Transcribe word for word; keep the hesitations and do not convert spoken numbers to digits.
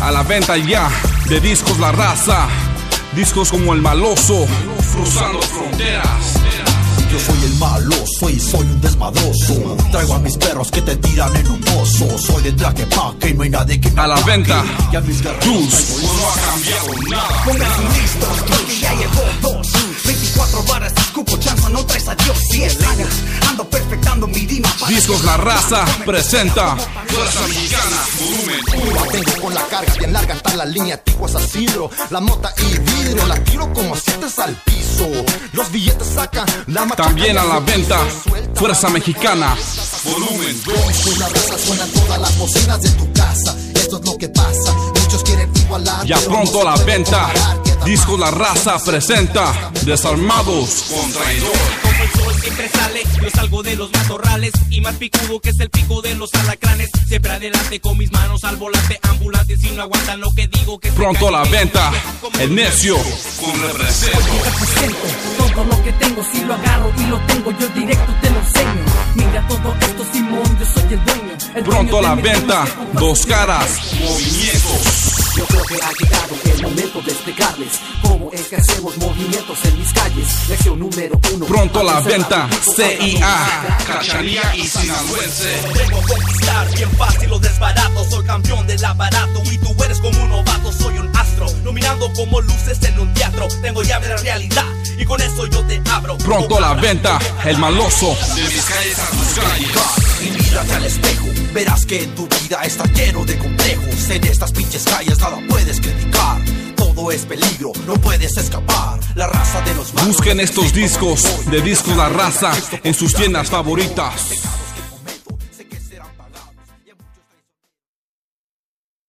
A la venta ya de Discos La Raza. Discos como El Maloso, cruzando fronteras. Yo soy el maloso y soy un desmadroso. Traigo a mis perros que te tiran en un pozo. Soy de traje pa' que no hay nadie que me A la venta, y a mis guerreros Juice. no ha cambiado nada. Pónganse listos porque ya llegó dos. veinticuatro barras, escupo chanza, no traes a Dios. diez años, ando perfectando mi rima. Discos La Raza presenta Fuerza Mexicana, volumen La tengo con la carga bien larga, está la línea Tijuas a Sidro. La mota y vidrio, la tiro como siete al piso. Los billetes sacan, la machaca. también a la venta Fuerza Mexicana, volumen dos. Con la raza suenan todas las bocinas de tu casa. Esto es lo que pasa, muchos quieren igualar. Ya pronto a la venta Discos La Raza presenta Desarmados con Traidor. Como el sol siempre sale, yo salgo de los matorrales y más picudo que es el pico de los alacranes. Siempre adelante con mis manos al volante, ambulante si no aguantan lo que digo que Pronto a la venta El Necio con Represento. Represento todo lo que tengo, si lo agarro y lo tengo, yo directo te lo enseño. Mira todo esto, Simón, yo soy el dueño. El Pronto a la dueño de mi venta música. Dos Caras, movimientos. Yo creo que ha llegado el momento de explicarles cómo es que hacemos movimientos en mis calles. Lección número uno. Pronto a la venta C I A, Cachanilla y Sinaloense. Vengo a conquistar, bien fácil o desbarato. Soy campeón del aparato y tú eres como un novato. Soy un astro, nominando como luces en un teatro. Tengo llave de la realidad y con eso yo te abro. Pronto a la venta El Maloso. De mis calles a tus calles. Y mírate al espejo, verás que en tu vida está lleno de complejos. En estas pinches calles nada puedes criticar. Todo es peligro, no puedes escapar. La raza de los malos. Busquen estos discos de Discos La Raza en sus tiendas favoritas.